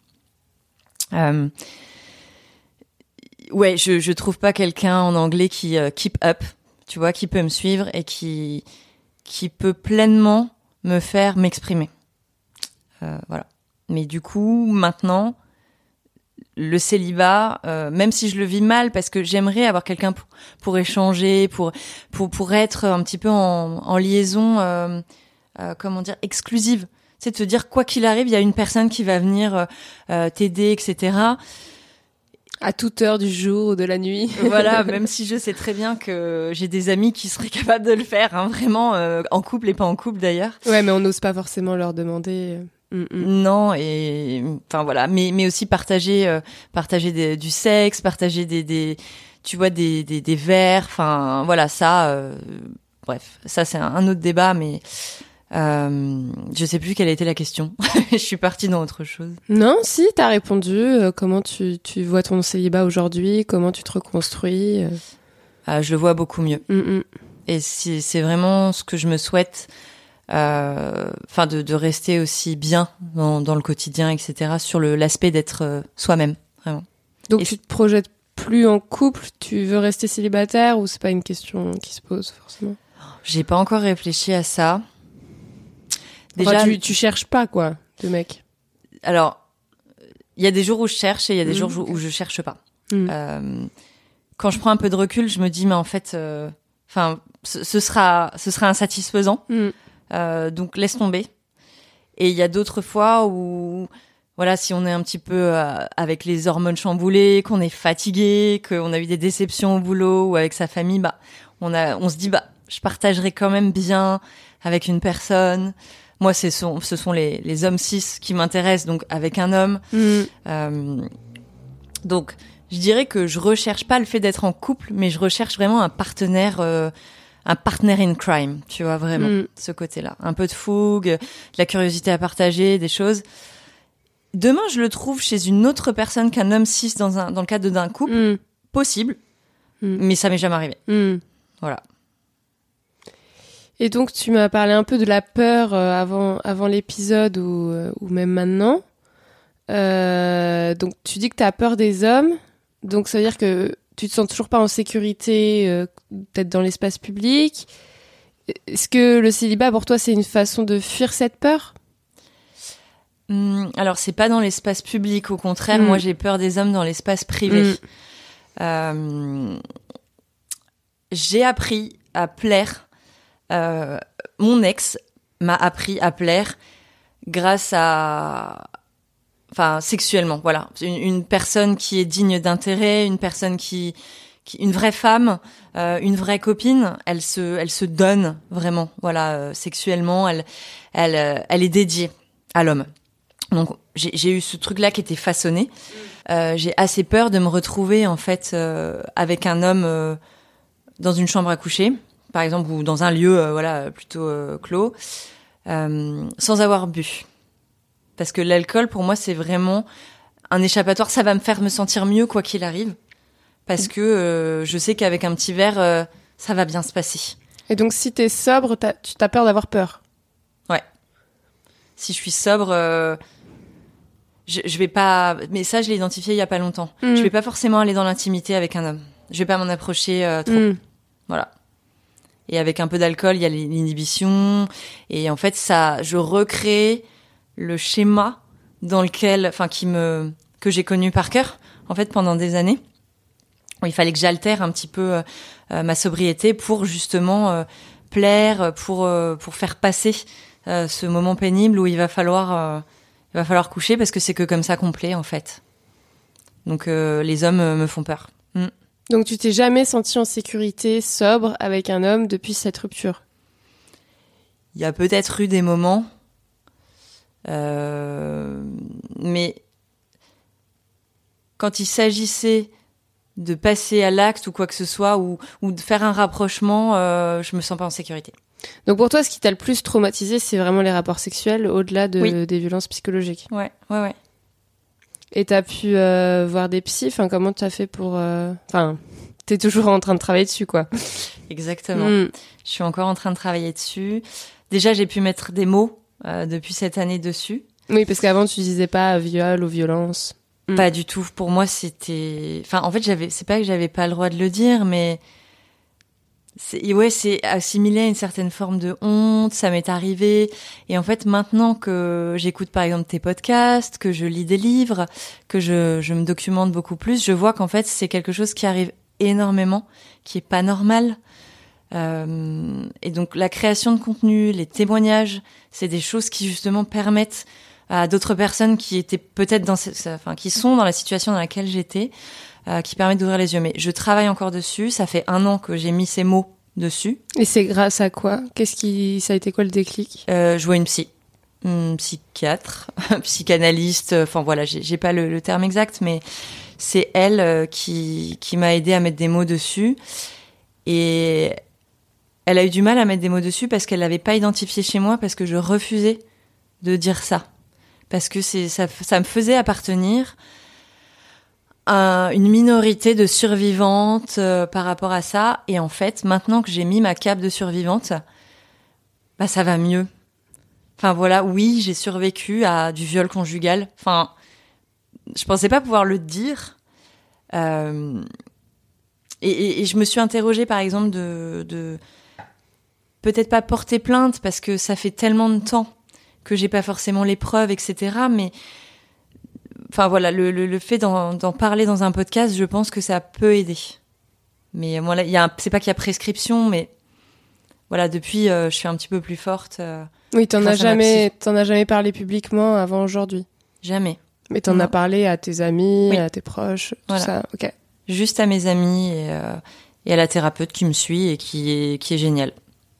Ouais, je trouve pas quelqu'un en anglais qui keep up, tu vois, qui peut me suivre et qui peut pleinement me faire m'exprimer. Voilà. Mais du coup, maintenant, le célibat, même si je le vis mal, parce que j'aimerais avoir quelqu'un pour échanger, pour être un petit peu en liaison, comment dire, exclusive. C'est te dire quoi qu'il arrive, il y a une personne qui va venir t'aider, etc. À toute heure du jour ou de la nuit. Voilà, même si je sais très bien que j'ai des amis qui seraient capables de le faire, hein, vraiment, en couple et pas en couple d'ailleurs. Ouais, mais on n'ose pas forcément leur demander. Non, et enfin voilà, mais aussi partager du sexe, partager des tu vois des verres, enfin voilà ça. Bref, ça c'est un autre débat, mais je sais plus quelle était la question. Je suis partie dans autre chose. Non, si t'as répondu. Comment tu vois ton célibat aujourd'hui ? Comment tu te reconstruis ? Je le vois beaucoup mieux. Et c'est vraiment ce que je me souhaite. De rester aussi bien dans le quotidien, etc. Sur l'aspect d'être soi-même, vraiment. Donc tu te projettes plus en couple, tu veux rester célibataire ou c'est pas une question qui se pose forcément ? J'ai pas encore réfléchi à ça. Déjà, tu cherches pas quoi de mec. Alors, il y a des jours où je cherche et il y a des jours où je cherche pas. Quand je prends un peu de recul, je me dis mais en fait, ce sera insatisfaisant. Donc laisse tomber. Et il y a d'autres fois où voilà, si on est un petit peu avec les hormones chamboulées, qu'on est fatigué, qu'on a eu des déceptions au boulot ou avec sa famille, on se dit je partagerai quand même bien avec une personne. Moi, ce sont les hommes cis qui m'intéressent, donc avec un homme. Donc je dirais que je recherche pas le fait d'être en couple, mais je recherche vraiment un partenaire in crime, tu vois, vraiment, ce côté-là. Un peu de fougue, de la curiosité à partager, des choses. Demain, je le trouve chez une autre personne qu'un homme cis dans le cadre d'un couple, possible, mais ça m'est jamais arrivé. Voilà. Et donc, tu m'as parlé un peu de la peur avant l'épisode ou même maintenant. Donc, tu dis que tu as peur des hommes, donc ça veut dire que tu te sens toujours pas en sécurité peut-être dans l'espace public. Est-ce que le célibat, pour toi, c'est une façon de fuir cette peur ? Alors, c'est pas dans l'espace public. Au contraire, moi, j'ai peur des hommes dans l'espace privé. J'ai appris à plaire. Mon ex m'a appris à plaire grâce à... Enfin, sexuellement, voilà. Une personne qui est digne d'intérêt, une personne qui une vraie femme, une vraie copine, elle se donne vraiment, voilà, sexuellement, elle est dédiée à l'homme. Donc, j'ai eu ce truc-là qui était façonné. J'ai assez peur de me retrouver, en fait, avec un homme dans une chambre à coucher, par exemple, ou dans un lieu, voilà, plutôt clos. sans avoir bu. Parce que l'alcool, pour moi, c'est vraiment un échappatoire. Ça va me faire me sentir mieux, quoi qu'il arrive. Parce que je sais qu'avec un petit verre, ça va bien se passer. Et donc, si t'es sobre, tu as peur d'avoir peur? Ouais. Si je suis sobre, je vais pas... Mais ça, je l'ai identifié il y a pas longtemps. Je vais pas forcément aller dans l'intimité avec un homme. Je vais pas m'en approcher trop. Voilà. Et avec un peu d'alcool, il y a l'inhibition. Et en fait, ça, je recrée le schéma dans lequel, enfin, que j'ai connu par cœur, en fait, pendant des années. Il fallait que j'altère un petit peu ma sobriété pour justement plaire, pour faire passer ce moment pénible où il va falloir coucher parce que c'est que comme ça qu'on plaît, en fait. Donc, les hommes me font peur. Donc, tu t'es jamais senti en sécurité, sobre, avec un homme depuis cette rupture? Il y a peut-être eu des moments, mais quand il s'agissait de passer à l'acte ou quoi que ce soit, ou de faire un rapprochement, je me sens pas en sécurité. Donc pour toi, ce qui t'a le plus traumatisé, c'est vraiment les rapports sexuels, au-delà des violences psychologiques? Ouais. Et t'as pu voir des psys, enfin, comment t'as fait pour... Enfin, t'es toujours en train de travailler dessus, quoi. Exactement. Je suis encore en train de travailler dessus. Déjà, j'ai pu mettre des mots depuis cette année dessus. Oui, parce qu'avant, tu disais pas viol ou violence. Pas du tout. Pour moi, c'était... Enfin, en fait, c'est pas que j'avais pas le droit de le dire, mais... c'est assimilé à une certaine forme de honte, ça m'est arrivé. Et en fait, maintenant que j'écoute par exemple tes podcasts, que je lis des livres, que je me documente beaucoup plus, je vois qu'en fait, c'est quelque chose qui arrive énormément, qui est pas normal. Et donc, la création de contenu, les témoignages, c'est des choses qui justement permettent à d'autres personnes qui étaient peut-être qui sont dans la situation dans laquelle j'étais, qui permettent d'ouvrir les yeux. Mais je travaille encore dessus. Ça fait 1 an que j'ai mis ces mots dessus. Et c'est grâce à quoi? Ça a été quoi le déclic? Je vois une psychiatre, psychanalyste. Enfin voilà, j'ai pas le terme exact, mais c'est elle qui m'a aidée à mettre des mots dessus. Et elle a eu du mal à mettre des mots dessus parce qu'elle l'avait pas identifié chez moi, parce que je refusais de dire ça. Parce que ça me faisait appartenir à une minorité de survivantes par rapport à ça. Et en fait, maintenant que j'ai mis ma cape de survivante, bah ça va mieux. Enfin voilà, oui, j'ai survécu à du viol conjugal. Enfin, je pensais pas pouvoir le dire. Et je me suis interrogée, par exemple, de peut-être pas porter plainte parce que ça fait tellement de temps que j'ai pas forcément les preuves, etc. Mais enfin voilà, le fait d'en parler dans un podcast, je pense que ça peut aider. Mais moi là, c'est pas qu'il y a prescription, mais voilà, depuis je suis un petit peu plus forte. Oui, t'en as jamais parlé publiquement avant aujourd'hui? Jamais. Mais t'en as parlé à tes amis, à tes proches, tout ça. Ok. Juste à mes amis et à la thérapeute qui me suit et qui est géniale.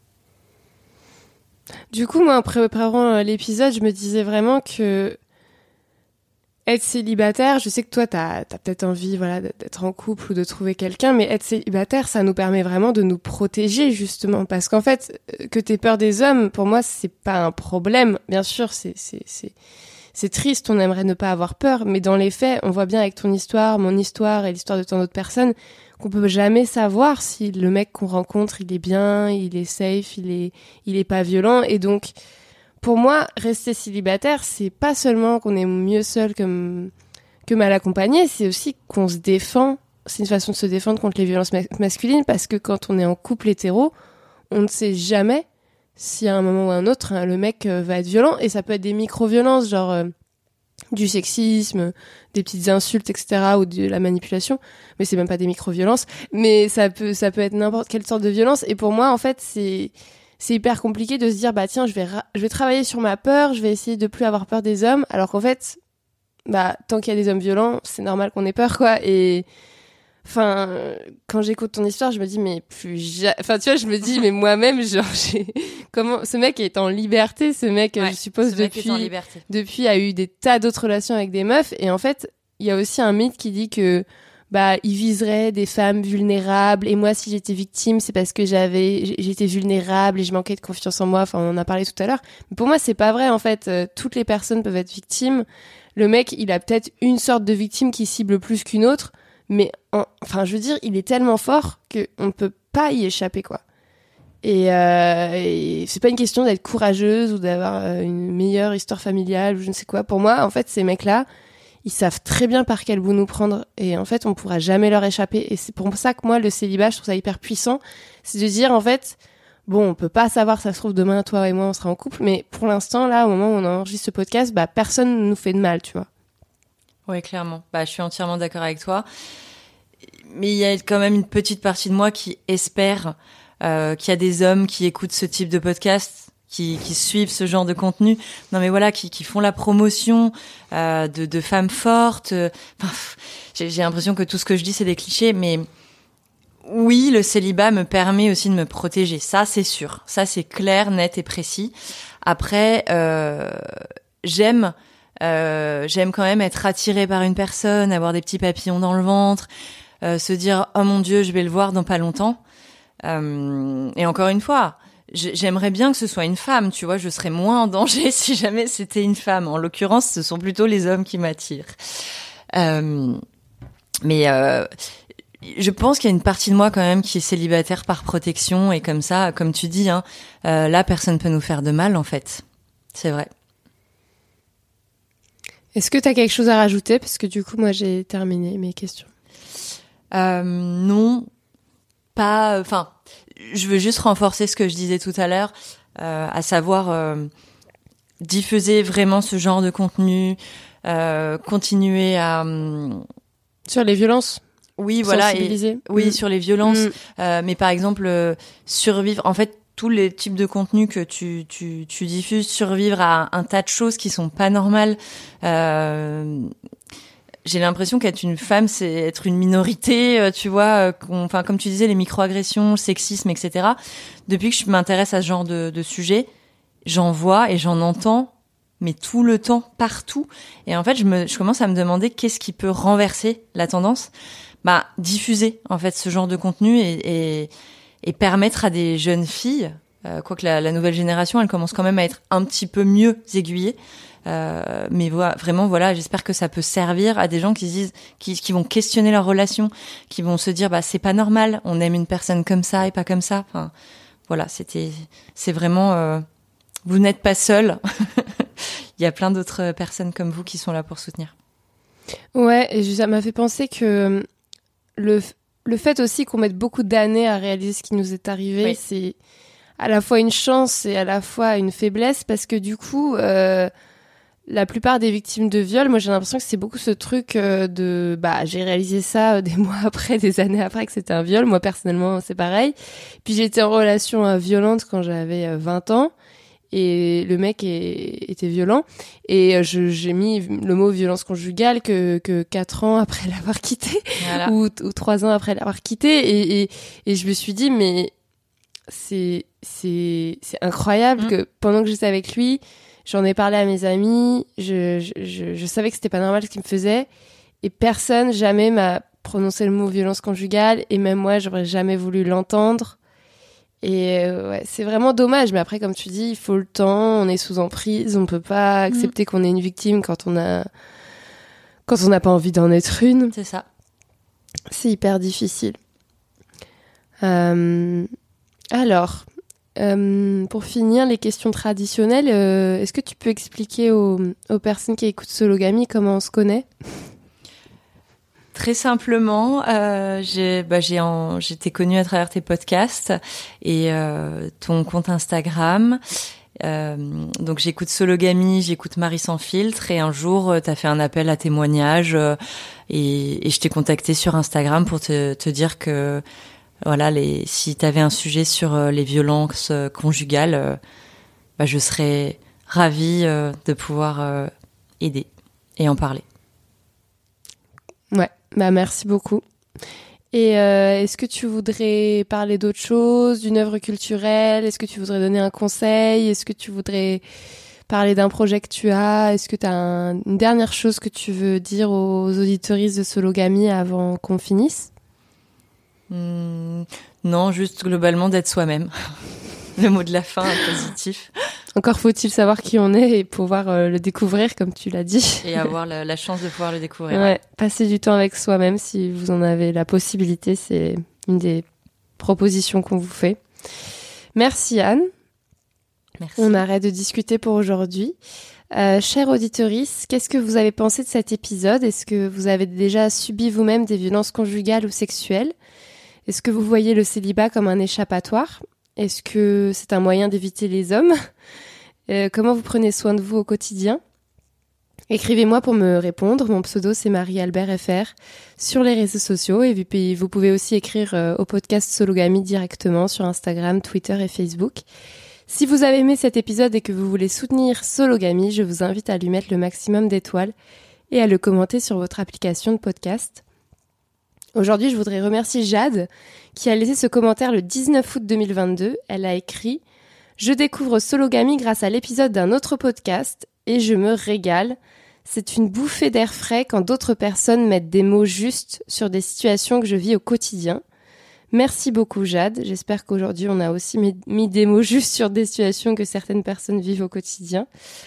Du coup, moi, en préparant l'épisode, je me disais vraiment que être célibataire, je sais que toi, t'as peut-être envie, voilà, d'être en couple ou de trouver quelqu'un, mais être célibataire, ça nous permet vraiment de nous protéger, justement. Parce qu'en fait, que t'aies peur des hommes, pour moi, c'est pas un problème. Bien sûr, c'est triste, on aimerait ne pas avoir peur, mais dans les faits, on voit bien avec ton histoire, mon histoire et l'histoire de tant d'autres personnes, qu'on peut jamais savoir si le mec qu'on rencontre, il est bien, il est safe, il est pas violent. Et donc, pour moi, rester célibataire, c'est pas seulement qu'on est mieux seul que mal accompagné, c'est aussi qu'on se défend. C'est une façon de se défendre contre les violences masculines, parce que quand on est en couple hétéro, on ne sait jamais si à un moment ou à un autre, le mec va être violent. Et ça peut être des micro-violences, genre du sexisme, des petites insultes, etc., ou de la manipulation. Mais c'est même pas des micro-violences. Mais ça peut être n'importe quelle sorte de violence. Et pour moi, en fait, c'est hyper compliqué de se dire, bah tiens, je vais travailler sur ma peur, je vais essayer de plus avoir peur des hommes. Alors qu'en fait, bah tant qu'il y a des hommes violents, c'est normal qu'on ait peur, quoi. Et enfin, quand j'écoute ton histoire, je me dis, mais enfin, tu vois, je me dis, mais moi-même, genre, comment, ce mec est en liberté, ce mec, je suppose, depuis, a eu des tas d'autres relations avec des meufs. Et en fait, il y a aussi un mythe qui dit que, il viserait des femmes vulnérables, et moi si j'étais victime c'est parce que j'étais vulnérable et je manquais de confiance en moi. Enfin, on en a parlé tout à l'heure, mais pour moi c'est pas vrai en fait. Toutes les personnes peuvent être victimes. Le mec, il a peut-être une sorte de victime qui cible plus qu'une autre, mais enfin je veux dire, il est tellement fort que on peut pas y échapper, quoi. Et c'est pas une question d'être courageuse ou d'avoir une meilleure histoire familiale ou je ne sais quoi. Pour moi, en fait, ces mecs-là, ils savent très bien par quel bout nous prendre, et en fait on pourra jamais leur échapper. Et c'est pour ça que moi le célibat, je trouve ça hyper puissant. C'est de dire en fait, bon, on peut pas savoir, ça se trouve demain toi et moi on sera en couple, mais pour l'instant là, au moment où on enregistre ce podcast, personne ne nous fait de mal, tu vois. Ouais, clairement. Je suis entièrement d'accord avec toi, mais il y a quand même une petite partie de moi qui espère qu'il y a des hommes qui écoutent ce type de podcast, qui suivent ce genre de contenu, non mais voilà, qui font la promotion de femmes fortes. J'ai l'impression que tout ce que je dis c'est des clichés, mais oui, le célibat me permet aussi de me protéger, ça c'est sûr, ça c'est clair, net et précis. Après, j'aime quand même être attirée par une personne, avoir des petits papillons dans le ventre, se dire oh mon Dieu, je vais le voir dans pas longtemps. Et encore une fois, j'aimerais bien que ce soit une femme, tu vois, je serais moins en danger si jamais c'était une femme. En l'occurrence, ce sont plutôt les hommes qui m'attirent. Mais je pense qu'il y a une partie de moi quand même qui est célibataire par protection, et comme ça, comme tu dis, là, personne peut nous faire de mal, en fait. C'est vrai. Est-ce que tu as quelque chose à rajouter? Parce que du coup, moi, j'ai terminé mes questions. Non, pas... Enfin... Je veux juste renforcer ce que je disais tout à l'heure, à savoir diffuser vraiment ce genre de contenu, continuer à... Sur les violences. Oui, voilà. Sensibiliser. Oui, sur les violences. Mais par exemple, survivre... En fait, tous les types de contenus que tu diffuses, survivre à un tas de choses qui sont pas normales... J'ai l'impression qu'être une femme, c'est être une minorité, tu vois, enfin, comme tu disais, les microagressions, le sexisme, etc. Depuis que je m'intéresse à ce genre de sujet, j'en vois et j'en entends, mais tout le temps, partout. Et en fait, je commence à me demander qu'est-ce qui peut renverser la tendance. Diffuser, en fait, ce genre de contenu et permettre à des jeunes filles, quoique la nouvelle génération, elle commence quand même à être un petit peu mieux aiguillée. Mais vraiment, voilà, j'espère que ça peut servir à des gens qui se disent, qui vont questionner leur relation, qui vont se dire, c'est pas normal, on aime une personne comme ça et pas comme ça. Enfin, voilà, c'est vraiment, vous n'êtes pas seul. Il y a plein d'autres personnes comme vous qui sont là pour soutenir. Ouais, et ça m'a fait penser que le fait aussi qu'on mette beaucoup d'années à réaliser ce qui nous est arrivé, oui. C'est à la fois une chance et à la fois une faiblesse, parce que du coup, la plupart des victimes de viol, moi j'ai l'impression que c'est beaucoup ce truc j'ai réalisé ça des mois après, des années après que c'était un viol. Moi personnellement c'est pareil. Puis j'étais en relation violente quand j'avais 20 ans et le mec était violent, et j'ai mis le mot violence conjugale que 4 ans après l'avoir quitté. Voilà. ou 3 ans après l'avoir quitté, et je me suis dit mais c'est incroyable que pendant que j'étais avec lui, j'en ai parlé à mes amis, je savais que c'était pas normal ce qu'il me faisait, et personne jamais m'a prononcé le mot violence conjugale, et même moi j'aurais jamais voulu l'entendre. Et ouais, c'est vraiment dommage, mais après comme tu dis, il faut le temps, on est sous emprise, on peut pas accepter qu'on est une victime quand on n'a pas envie d'en être une. C'est ça. C'est hyper difficile. Alors, pour finir, les questions traditionnelles, est-ce que tu peux expliquer aux personnes qui écoutent Sologamy comment on se connaît ? Très simplement, j'étais connue à travers tes podcasts et ton compte Instagram. Donc j'écoute Sologamy, j'écoute Marie sans filtre, et un jour t'as fait un appel à témoignage et je t'ai contacté sur Instagram pour te dire que voilà, si t'avais un sujet sur les violences conjugales, je serais ravie de pouvoir aider et en parler. Ouais, merci beaucoup. Et est-ce que tu voudrais parler d'autre chose, d'une œuvre culturelle ? Est-ce que tu voudrais donner un conseil ? Est-ce que tu voudrais parler d'un projet que tu as. Est-ce que tu as une dernière chose que tu veux dire aux auditeuristes de Sologamy avant qu'on finisse ? Non, juste globalement d'être soi-même. Le mot de la fin est positif. Encore faut-il savoir qui on est et pouvoir le découvrir, comme tu l'as dit. Et avoir la chance de pouvoir le découvrir. Ouais, passer du temps avec soi-même si vous en avez la possibilité, c'est une des propositions qu'on vous fait. Merci Anne. Merci. On arrête de discuter pour aujourd'hui. Chère auditrice, qu'est-ce que vous avez pensé de cet épisode ? Est-ce que vous avez déjà subi vous-même des violences conjugales ou sexuelles ? Est-ce que vous voyez le célibat comme un échappatoire ? Est-ce que c'est un moyen d'éviter les hommes ? Comment vous prenez soin de vous au quotidien ? Écrivez-moi pour me répondre. Mon pseudo, c'est Marie-Albert FR sur les réseaux sociaux. Et puis, vous pouvez aussi écrire au podcast Sologamy directement sur Instagram, Twitter et Facebook. Si vous avez aimé cet épisode et que vous voulez soutenir Sologamy, je vous invite à lui mettre le maximum d'étoiles et à le commenter sur votre application de podcast. Aujourd'hui, je voudrais remercier Jade qui a laissé ce commentaire le 19 août 2022. Elle a écrit « Je découvre Sologamy grâce à l'épisode d'un autre podcast et je me régale. C'est une bouffée d'air frais quand d'autres personnes mettent des mots justes sur des situations que je vis au quotidien. Merci beaucoup Jade. J'espère qu'aujourd'hui on a aussi mis des mots justes sur des situations que certaines personnes vivent au quotidien. »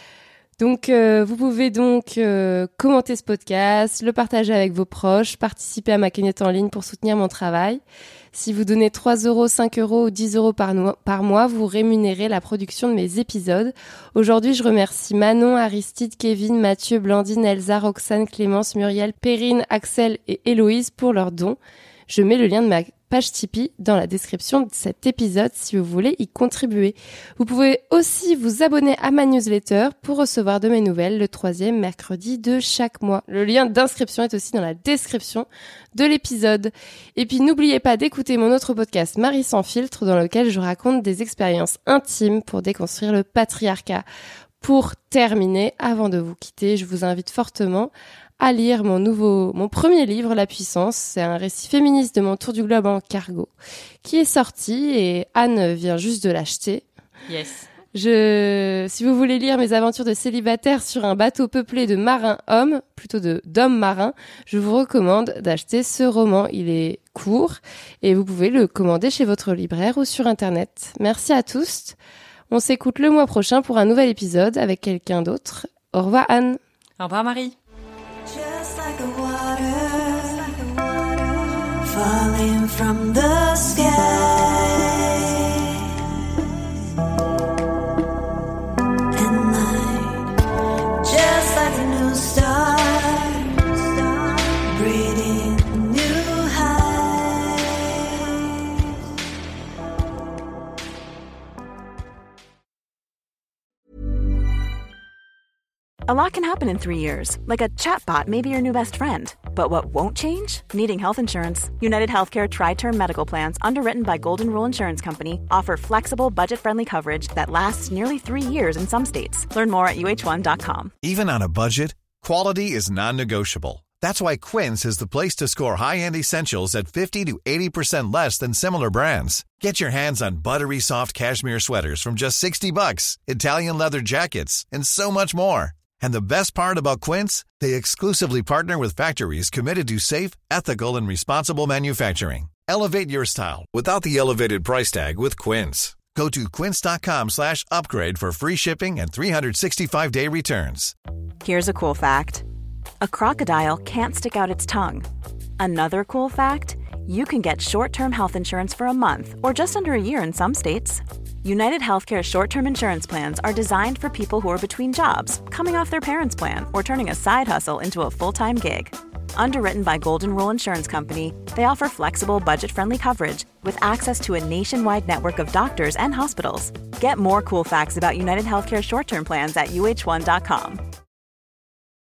Donc, vous pouvez donc commenter ce podcast, le partager avec vos proches, participer à ma cagnotte en ligne pour soutenir mon travail. Si vous donnez 3 €, 5 € ou 10 € par mois, vous rémunérez la production de mes épisodes. Aujourd'hui, je remercie Manon, Aristide, Kevin, Mathieu, Blandine, Elsa, Roxane, Clémence, Muriel, Perrine, Axel et Héloïse pour leurs dons. Je mets le lien de ma page Tipeee dans la description de cet épisode si vous voulez y contribuer. Vous pouvez aussi vous abonner à ma newsletter pour recevoir de mes nouvelles le 3e mercredi de chaque mois. Le lien d'inscription est aussi dans la description de l'épisode. Et puis n'oubliez pas d'écouter mon autre podcast Marie sans filtre dans lequel je raconte des expériences intimes pour déconstruire le patriarcat. Pour terminer, avant de vous quitter, je vous invite fortement à lire mon premier livre, La Puissance. C'est un récit féministe de mon tour du globe en cargo qui est sorti et Anne vient juste de l'acheter. Yes. Si vous voulez lire mes aventures de célibataire sur un bateau peuplé de marins-hommes, plutôt d'hommes marins, je vous recommande d'acheter ce roman. Il est court et vous pouvez le commander chez votre libraire ou sur Internet. Merci à tous. On s'écoute le mois prochain pour un nouvel épisode avec quelqu'un d'autre. Au revoir Anne. Au revoir Marie. Just like the water falling from the sky, and night, just like the new stars, breathing new highs. A lot can happen in 3 years, like a chatbot may be your new best friend. But what won't change? Needing health insurance. United Healthcare Tri-Term Medical Plans, underwritten by Golden Rule Insurance Company, offer flexible, budget-friendly coverage that lasts nearly 3 years in some states. Learn more at uh1.com. Even on a budget, quality is non-negotiable. That's why Quince is the place to score high-end essentials at 50 to 80% less than similar brands. Get your hands on buttery soft cashmere sweaters from just $60, Italian leather jackets, and so much more. And the best part about Quince, they exclusively partner with factories committed to safe, ethical, and responsible manufacturing. Elevate your style without the elevated price tag with Quince. Go to quince.com/upgrade for free shipping and 365-day returns. Here's a cool fact. A crocodile can't stick out its tongue. Another cool fact, you can get short-term health insurance for a month or just under a year in some states. United Healthcare short-term insurance plans are designed for people who are between jobs, coming off their parents' plan, or turning a side hustle into a full-time gig. Underwritten by Golden Rule Insurance Company, they offer flexible, budget-friendly coverage with access to a nationwide network of doctors and hospitals. Get more cool facts about United Healthcare short-term plans at uh1.com.